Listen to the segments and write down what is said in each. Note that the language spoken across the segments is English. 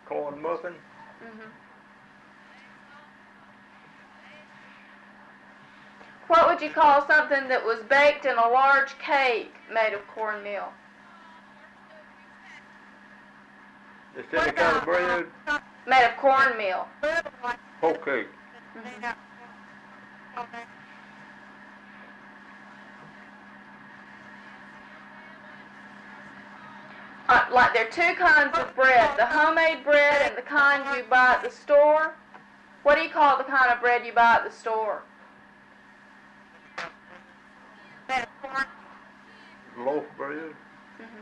corn muffin. Mhm. What would you call something that was baked in a large cake made of cornmeal? Just any kind of bread. Made of cornmeal. Whole cake. Mhm. Like there are two kinds of bread, the homemade bread and the kind you buy at the store. What do you call the kind of bread you buy at the store? Loaf bread. Mhm.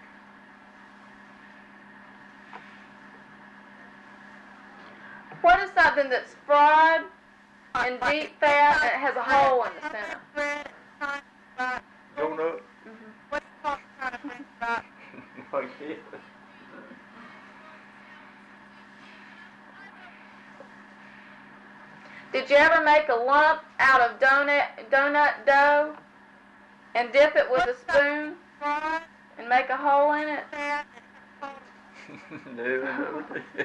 What is something that's fried in deep fat and it has a hole in the center? Donut. Mhm. Like this. Did you ever make a lump out of donut dough and dip it with a spoon and make a hole in it? No.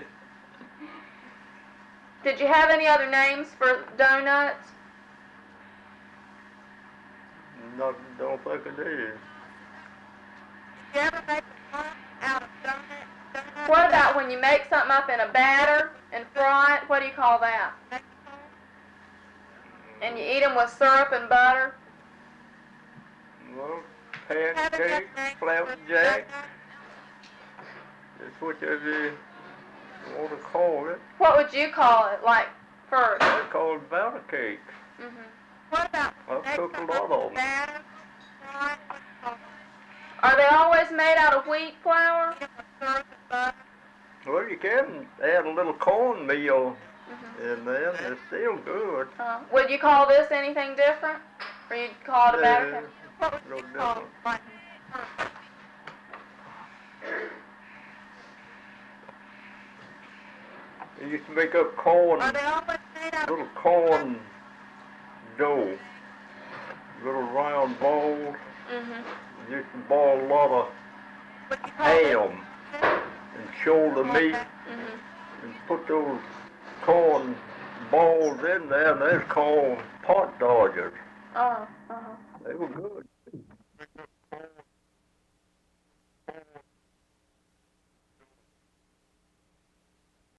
Did you have any other names for donuts? Don't think I did. What about when you make something up in a batter and fry it? What do you call that? And you eat them with syrup and butter? Well, pancake, flapjack. That's what you want to call it. What would you call it, like, first? I call it batter cake. Mhm. I've cooked a lot of them. Are they always made out of wheat flour? Well, you can add a little cornmeal Mhm. in there, and it's still good. Would you call this anything different? Or you'd call it a batter cake? No different. You used to make up little corn dough, little round balls. Mhm. You used to boil a lot of ham and shoulder meat Mhm. and put those corn balls in there, and they're called pot dodgers. Uh-huh. They were good.